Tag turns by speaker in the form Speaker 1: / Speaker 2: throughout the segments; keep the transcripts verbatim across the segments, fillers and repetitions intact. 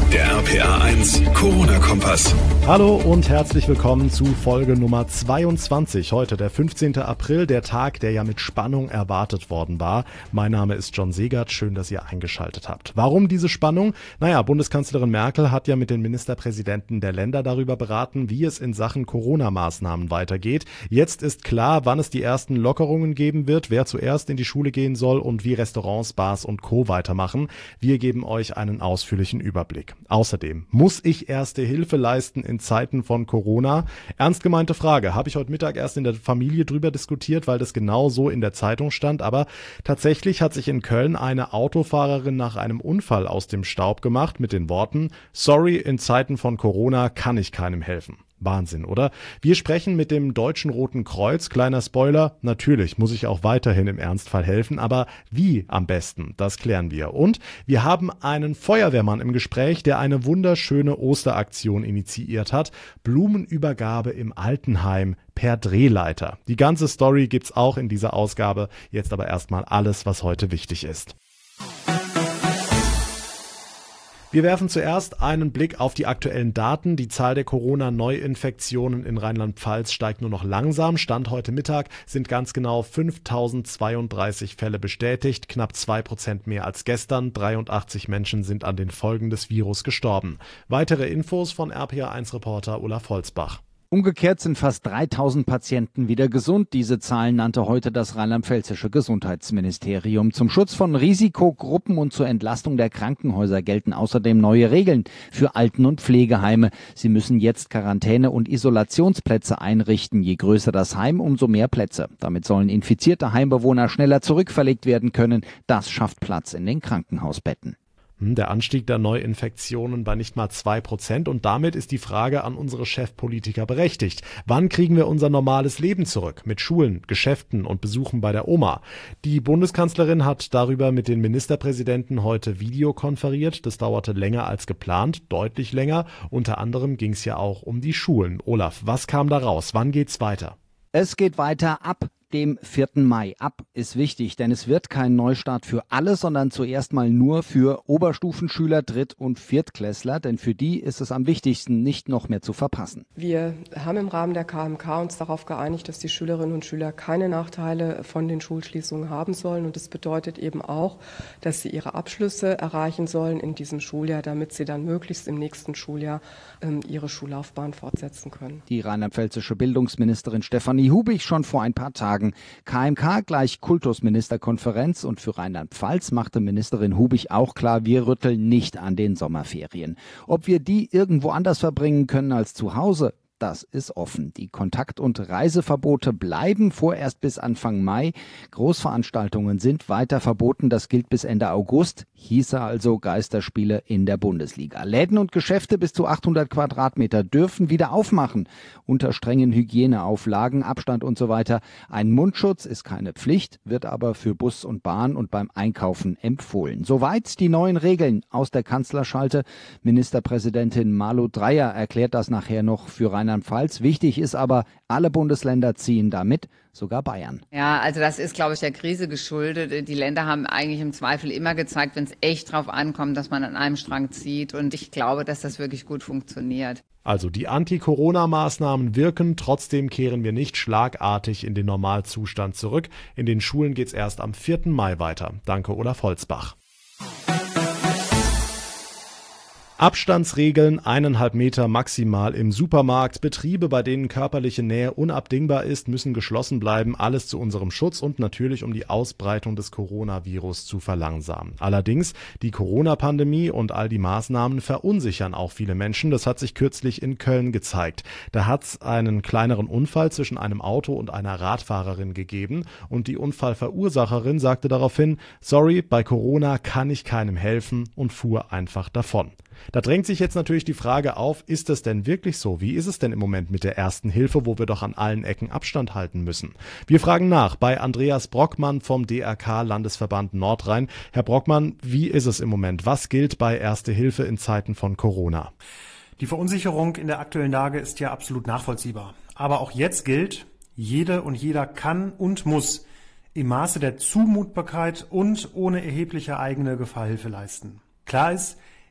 Speaker 1: Der R P A eins Corona-Kompass.
Speaker 2: Hallo und herzlich willkommen zu Folge Nummer zweiundzwanzig. Heute der fünfzehnte April, der Tag, der ja mit Spannung erwartet worden war. Mein Name ist John Segert, schön, dass ihr eingeschaltet habt. Warum diese Spannung? Naja, Bundeskanzlerin Merkel hat ja mit den Ministerpräsidenten der Länder darüber beraten, wie es in Sachen Corona-Maßnahmen weitergeht. Jetzt ist klar, wann es die ersten Lockerungen geben wird, wer zuerst in die Schule gehen soll und wie Restaurants, Bars und Co. weitermachen. Wir geben euch einen ausführlichen Überblick. Außerdem, muss ich erste Hilfe leisten in Zeiten von Corona? Ernst gemeinte Frage. Habe ich heute Mittag erst in der Familie drüber diskutiert, weil das genau so in der Zeitung stand. Aber tatsächlich hat sich in Köln eine Autofahrerin nach einem Unfall aus dem Staub gemacht mit den Worten: Sorry, in Zeiten von Corona kann ich keinem helfen. Wahnsinn, oder? Wir sprechen mit dem Deutschen Roten Kreuz. Kleiner Spoiler, natürlich muss ich auch weiterhin im Ernstfall helfen, aber wie am besten, das klären wir. Und wir haben einen Feuerwehrmann im Gespräch, der eine wunderschöne Osteraktion initiiert hat. Blumenübergabe im Altenheim per Drehleiter. Die ganze Story gibt's auch in dieser Ausgabe. Jetzt aber erstmal alles, was heute wichtig ist. Wir werfen zuerst einen Blick auf die aktuellen Daten. Die Zahl der Corona-Neuinfektionen in Rheinland-Pfalz steigt nur noch langsam. Stand heute Mittag sind ganz genau fünftausendzweiunddreißig Fälle bestätigt, knapp zwei Prozent mehr als gestern. dreiundachtzig Menschen sind an den Folgen des Virus gestorben. Weitere Infos von R P A eins Reporter Olaf Holzbach.
Speaker 3: Umgekehrt sind fast dreitausend Patienten wieder gesund. Diese Zahlen nannte heute das rheinland-pfälzische Gesundheitsministerium. Zum Schutz von Risikogruppen und zur Entlastung der Krankenhäuser gelten außerdem neue Regeln für Alten- und Pflegeheime. Sie müssen jetzt Quarantäne- und Isolationsplätze einrichten. Je größer das Heim, umso mehr Plätze. Damit sollen infizierte Heimbewohner schneller zurückverlegt werden können. Das schafft Platz in den Krankenhausbetten.
Speaker 2: Der Anstieg der Neuinfektionen bei nicht mal zwei Prozent und damit ist die Frage an unsere Chefpolitiker berechtigt. Wann kriegen wir unser normales Leben zurück? Mit Schulen, Geschäften und Besuchen bei der Oma. Die Bundeskanzlerin hat darüber mit den Ministerpräsidenten heute videokonferiert. Das dauerte länger als geplant, deutlich länger. Unter anderem ging es ja auch um die Schulen. Olaf, was kam da raus? Wann geht's weiter?
Speaker 3: Es geht weiter ab dem vierten Mai. Ab ist wichtig, denn es wird kein Neustart für alle, sondern zuerst mal nur für Oberstufenschüler, Dritt- und Viertklässler, denn für die ist es am wichtigsten, nicht noch mehr zu verpassen.
Speaker 4: Wir haben im Rahmen der K M K uns darauf geeinigt, dass die Schülerinnen und Schüler keine Nachteile von den Schulschließungen haben sollen und das bedeutet eben auch, dass sie ihre Abschlüsse erreichen sollen in diesem Schuljahr, damit sie dann möglichst im nächsten Schuljahr ähm, ihre Schullaufbahn fortsetzen können.
Speaker 3: Die rheinland-pfälzische Bildungsministerin Stefanie Hubich schon vor ein paar Tagen. K M K gleich Kultusministerkonferenz und für Rheinland-Pfalz machte Ministerin Hubich auch klar, wir rütteln nicht an den Sommerferien. Ob wir die irgendwo anders verbringen können als zu Hause, das ist offen. Die Kontakt- und Reiseverbote bleiben vorerst bis Anfang Mai. Großveranstaltungen sind weiter verboten. Das gilt bis Ende August. Hieße also Geisterspiele in der Bundesliga. Läden und Geschäfte bis zu achthundert Quadratmeter dürfen wieder aufmachen. Unter strengen Hygieneauflagen, Abstand und so weiter. Ein Mundschutz ist keine Pflicht, wird aber für Bus und Bahn und beim Einkaufen empfohlen. Soweit die neuen Regeln aus der Kanzlerschalte. Ministerpräsidentin Malu Dreyer erklärt das nachher noch für Rheinland-Pfalz. Wichtig ist aber, alle Bundesländer ziehen da mit, sogar Bayern.
Speaker 5: Ja, also das ist, glaube ich, der Krise geschuldet. Die Länder haben eigentlich im Zweifel immer gezeigt, wenn es echt drauf ankommt, dass man an einem Strang zieht. Und ich glaube, dass das wirklich gut funktioniert.
Speaker 2: Also die Anti-Corona-Maßnahmen wirken, trotzdem kehren wir nicht schlagartig in den Normalzustand zurück. In den Schulen geht's erst am vierten Mai weiter. Danke, Olaf Holzbach. Abstandsregeln, eineinhalb Meter maximal im Supermarkt. Betriebe, bei denen körperliche Nähe unabdingbar ist, müssen geschlossen bleiben. Alles zu unserem Schutz und natürlich, um die Ausbreitung des Coronavirus zu verlangsamen. Allerdings, die Corona-Pandemie und all die Maßnahmen verunsichern auch viele Menschen. Das hat sich kürzlich in Köln gezeigt. Da hat es einen kleineren Unfall zwischen einem Auto und einer Radfahrerin gegeben. Und die Unfallverursacherin sagte daraufhin, sorry, bei Corona kann ich keinem helfen und fuhr einfach davon. Da drängt sich jetzt natürlich die Frage auf, ist es denn wirklich so? Wie ist es denn im Moment mit der ersten Hilfe, wo wir doch an allen Ecken Abstand halten müssen? Wir fragen nach bei Andreas Brockmann vom D R K-Landesverband Nordrhein. Herr Brockmann, wie ist es im Moment? Was gilt bei Erste Hilfe in Zeiten von Corona?
Speaker 6: Die Verunsicherung in der aktuellen Lage ist ja absolut nachvollziehbar. Aber auch jetzt gilt, jede und jeder kann und muss im Maße der Zumutbarkeit und ohne erhebliche eigene Gefahr Hilfe leisten. Klar ist,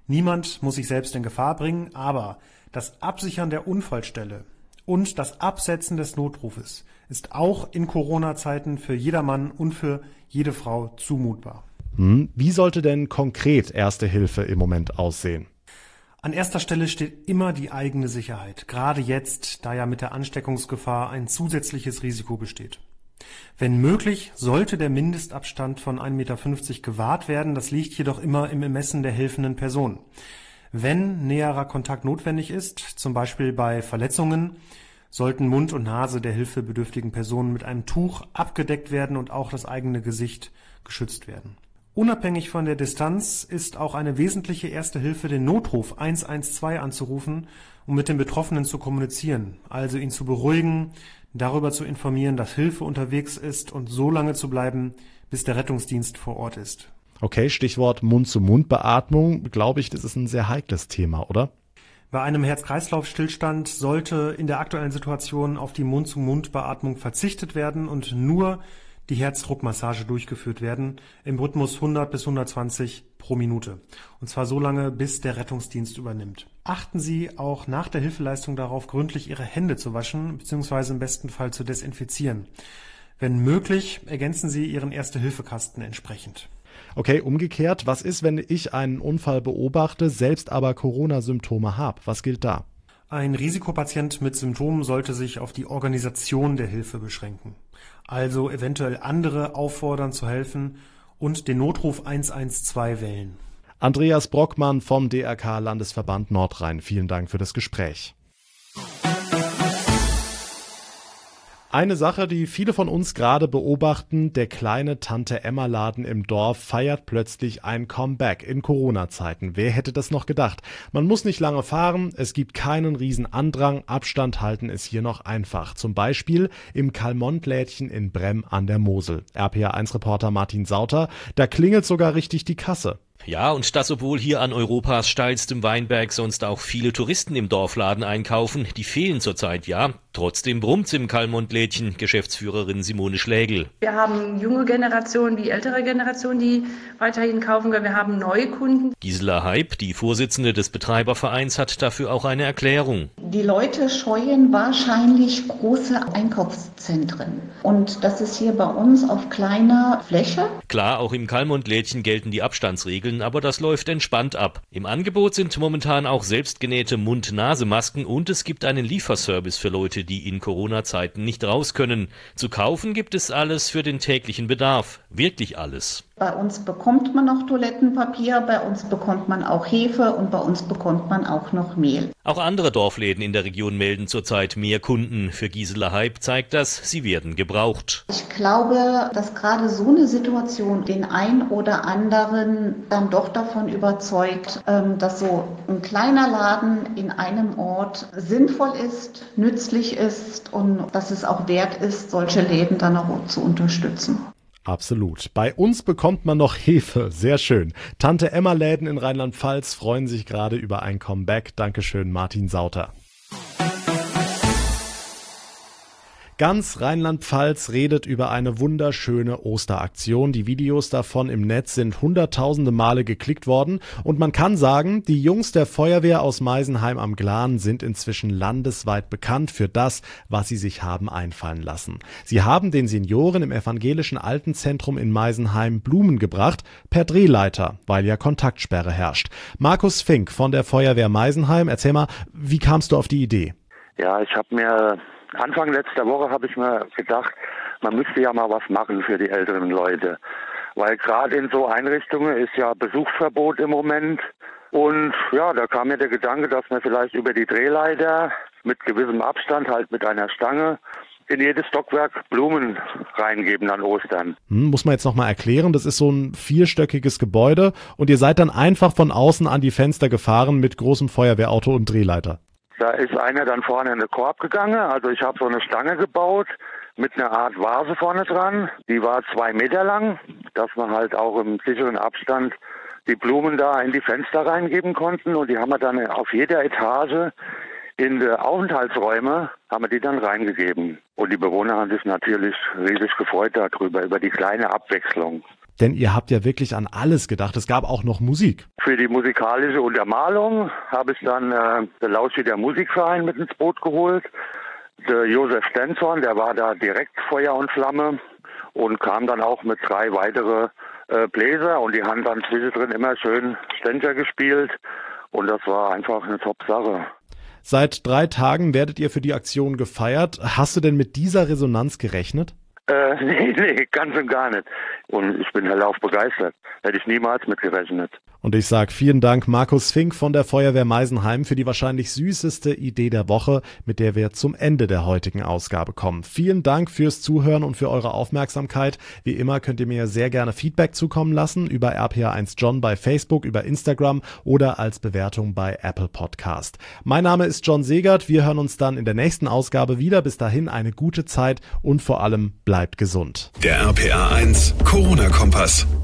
Speaker 6: Niemand muss sich selbst in Gefahr bringen, aber das Absichern der Unfallstelle und das Absetzen des Notrufes ist auch in Corona-Zeiten für jedermann und für jede Frau zumutbar.
Speaker 2: Hm. Wie sollte denn konkret Erste Hilfe im Moment aussehen?
Speaker 6: An erster Stelle steht immer die eigene Sicherheit, gerade jetzt, da ja mit der Ansteckungsgefahr ein zusätzliches Risiko besteht. Wenn möglich, sollte der Mindestabstand von ein Meter fünfzig gewahrt werden, das liegt jedoch immer im Ermessen der helfenden Person. Wenn näherer Kontakt notwendig ist, zum Beispiel bei Verletzungen, sollten Mund und Nase der hilfebedürftigen Person mit einem Tuch abgedeckt werden und auch das eigene Gesicht geschützt werden. Unabhängig von der Distanz ist auch eine wesentliche erste Hilfe, den Notruf eins eins zwei anzurufen, um mit dem Betroffenen zu kommunizieren, also ihn zu beruhigen, darüber zu informieren, dass Hilfe unterwegs ist und so lange zu bleiben, bis der Rettungsdienst vor Ort ist.
Speaker 2: Okay, Stichwort Mund-zu-Mund-Beatmung. Glaube ich, das ist ein sehr heikles Thema, oder?
Speaker 6: Bei einem Herz-Kreislauf-Stillstand sollte in der aktuellen Situation auf die Mund-zu-Mund-Beatmung verzichtet werden und nur die Herzdruckmassage durchgeführt werden, im Rhythmus hundert bis hundertzwanzig pro Minute. Und zwar so lange, bis der Rettungsdienst übernimmt. Achten Sie auch nach der Hilfeleistung darauf, gründlich Ihre Hände zu waschen bzw. im besten Fall zu desinfizieren. Wenn möglich, ergänzen Sie Ihren Erste-Hilfe-Kasten entsprechend.
Speaker 2: Okay, umgekehrt, was ist, wenn ich einen Unfall beobachte, selbst aber Corona-Symptome habe? Was gilt da?
Speaker 6: Ein Risikopatient mit Symptomen sollte sich auf die Organisation der Hilfe beschränken. Also eventuell andere auffordern zu helfen und den Notruf eins eins zwei wählen.
Speaker 2: Andreas Brockmann vom D R K-Landesverband Nordrhein. Vielen Dank für das Gespräch. Eine Sache, die viele von uns gerade beobachten, der kleine Tante-Emma-Laden im Dorf feiert plötzlich ein Comeback in Corona-Zeiten. Wer hätte das noch gedacht? Man muss nicht lange fahren, es gibt keinen riesen Andrang, Abstand halten ist hier noch einfach. Zum Beispiel im Kalmont-Lädchen in Bremm an der Mosel. R P A eins Reporter Martin Sauter, da klingelt sogar richtig die Kasse.
Speaker 7: Ja, und das obwohl hier an Europas steilstem Weinberg sonst auch viele Touristen im Dorfladen einkaufen. Die fehlen zurzeit, ja. Trotzdem brummt's im Kalmont-Lädchen, Geschäftsführerin Simone Schlägel.
Speaker 8: Wir haben junge Generationen wie ältere Generationen, die weiterhin kaufen können. Wir haben neue Kunden.
Speaker 7: Gisela Heib, die Vorsitzende des Betreibervereins, hat dafür auch eine Erklärung.
Speaker 9: Die Leute scheuen wahrscheinlich große Einkaufszentren. Und das ist hier bei uns auf kleiner Fläche.
Speaker 7: Klar, auch im Kalmont-Lädchen gelten die Abstandsregeln, aber das läuft entspannt ab. Im Angebot sind momentan auch selbstgenähte Mund-Nase-Masken und es gibt einen Lieferservice für Leute, die in Corona-Zeiten nicht raus können. Zu kaufen gibt es alles für den täglichen Bedarf. Wirklich alles.
Speaker 9: Bei uns bekommt man noch Toilettenpapier, bei uns bekommt man auch Hefe und bei uns bekommt man auch noch Mehl.
Speaker 7: Auch andere Dorfläden in der Region melden zurzeit mehr Kunden. Für Gisela Heib zeigt das, sie werden gebraucht.
Speaker 9: Ich glaube, dass gerade so eine Situation den ein oder anderen dann doch davon überzeugt, dass so ein kleiner Laden in einem Ort sinnvoll ist, nützlich ist und dass es auch wert ist, solche Läden dann auch zu unterstützen.
Speaker 2: Absolut. Bei uns bekommt man noch Hefe. Sehr schön. Tante-Emma-Läden in Rheinland-Pfalz freuen sich gerade über ein Comeback. Dankeschön, Martin Sauter. Ganz Rheinland-Pfalz redet über eine wunderschöne Osteraktion. Die Videos davon im Netz sind hunderttausende Male geklickt worden und man kann sagen, die Jungs der Feuerwehr aus Meisenheim am Glan sind inzwischen landesweit bekannt für das, was sie sich haben einfallen lassen. Sie haben den Senioren im evangelischen Altenzentrum in Meisenheim Blumen gebracht, per Drehleiter, weil ja Kontaktsperre herrscht. Markus Fink von der Feuerwehr Meisenheim, erzähl mal, wie kamst du auf die Idee?
Speaker 10: Ja, ich habe mir Anfang letzter Woche habe ich mir gedacht, man müsste ja mal was machen für die älteren Leute. Weil gerade in so Einrichtungen ist ja Besuchsverbot im Moment. Und ja, da kam mir der Gedanke, dass man vielleicht über die Drehleiter mit gewissem Abstand, halt mit einer Stange, in jedes Stockwerk Blumen reingeben an Ostern.
Speaker 2: Hm, muss man jetzt nochmal erklären, das ist so ein vierstöckiges Gebäude und ihr seid dann einfach von außen an die Fenster gefahren mit großem Feuerwehrauto und Drehleiter.
Speaker 10: Da ist einer dann vorne in den Korb gegangen, also ich habe so eine Stange gebaut mit einer Art Vase vorne dran. Die war zwei Meter lang, dass man halt auch im sicheren Abstand die Blumen da in die Fenster reingeben konnten und die haben wir dann auf jeder Etage in die Aufenthaltsräume haben wir die dann reingegeben. Und die Bewohner haben sich natürlich riesig gefreut darüber, über die kleine Abwechslung.
Speaker 2: Denn ihr habt ja wirklich an alles gedacht. Es gab auch noch Musik.
Speaker 10: Für die musikalische Untermalung habe ich dann äh, der Lauschi der Musikverein mit ins Boot geholt. Der Josef Stenzhorn, der war da direkt Feuer und Flamme und kam dann auch mit drei weitere äh, Bläser und die haben dann zwischendrin immer schön Ständler gespielt und das war einfach eine Top-Sache.
Speaker 2: Seit drei Tagen werdet ihr für die Aktion gefeiert. Hast du denn mit dieser Resonanz gerechnet?
Speaker 10: Äh, nee, nee, ganz und gar nicht. Und ich bin hellauf begeistert. Hätte ich niemals mitgerechnet.
Speaker 2: Und ich sage vielen Dank Markus Fink von der Feuerwehr Meisenheim für die wahrscheinlich süßeste Idee der Woche, mit der wir zum Ende der heutigen Ausgabe kommen. Vielen Dank fürs Zuhören und für eure Aufmerksamkeit. Wie immer könnt ihr mir sehr gerne Feedback zukommen lassen über R P A eins John bei Facebook, über Instagram oder als Bewertung bei Apple Podcast. Mein Name ist John Segert. Wir hören uns dann in der nächsten Ausgabe wieder. Bis dahin eine gute Zeit und vor allem bleibt gesund.
Speaker 1: Der R P A eins Corona-Kompass.